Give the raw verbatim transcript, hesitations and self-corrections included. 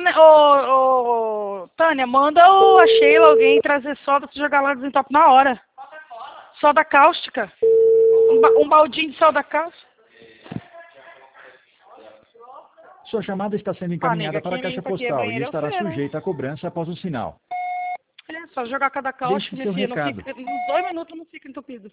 né, ô, ô, Tânia, manda o, a Sheila, alguém trazer soda pra você jogar lá no desentope na hora. Soda cáustica. Um, ba um baldinho de soda cáustica. Sua chamada está sendo encaminhada ah, nega, para a caixa postal e estará você, sujeita né? à cobrança após o sinal. É só jogar cada cáustica, minha filha, não fica, uns dois minutos não fica entupido.